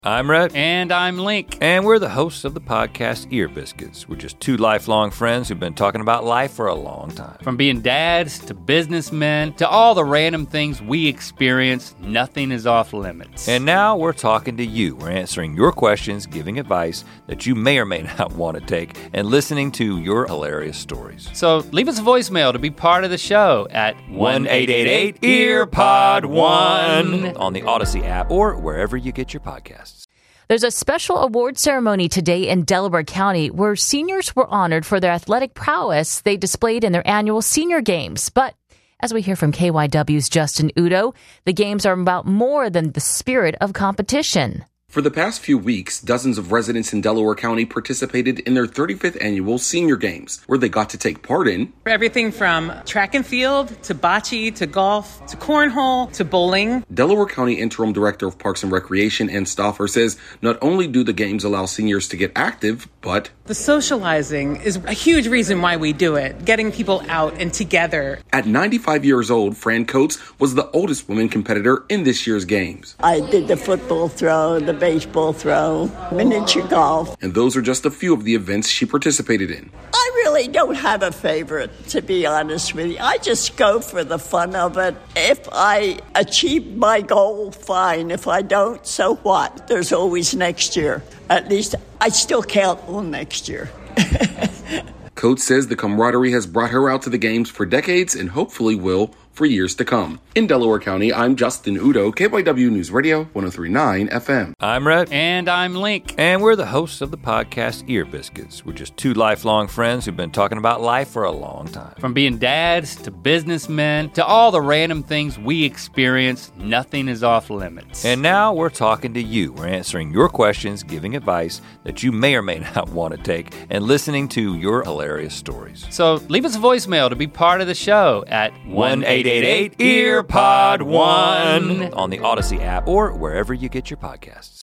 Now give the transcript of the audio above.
I'm Rhett. And I'm Link. And we're the hosts of the podcast Ear Biscuits. We're just two lifelong friends who've been talking about life for a long time. From being dads to businessmen to all the random things we experience, nothing is off limits. And now we're talking to you. We're answering your questions, giving advice that you may or may not want to take, and listening to your hilarious stories. So leave us a voicemail to be part of the show at 1-888-EARPOD-1 on the Odyssey app or wherever you get your podcasts. There's a special award ceremony today in Delaware County where seniors were honored for their athletic prowess they displayed in their annual senior games. But as we hear from KYW's Justin Udo, the games are about more than the spirit of competition. For the past few weeks, dozens of residents in Delaware County participated in their 35th annual Senior Games, where they got to take part in everything from track and field to bocce to golf to cornhole to bowling. Delaware County Interim Director of Parks and Recreation, Ann Stauffer, says not only do the games allow seniors to get active, but the socializing is a huge reason why we do it, getting people out and together. At 95 years old, Fran Coates was the oldest woman competitor in this year's games. I did the football throw, the baseball throw, miniature golf. And those are just a few of the events she participated in. I really don't have a favorite, to be honest with you. I just go for the fun of it. If I achieve my goal, fine. If I don't, so what? There's always next year. At least I still count on next year. Coates says the camaraderie has brought her out to the games for decades and hopefully will for years to come. In Delaware County, I'm Justin Udo, KYW News Radio 103.9 FM. I'm Rhett. And I'm Link. And we're the hosts of the podcast Ear Biscuits. We're just two lifelong friends who've been talking about life for a long time. From being dads to businessmen to all the random things we experience, nothing is off limits. And now we're talking to you. We're answering your questions, giving advice that you may or may not want to take, and listening to your hilarious stories. So leave us a voicemail to be part of the show at 1-888-EARPOD-1 on the Odyssey app or wherever you get your podcasts.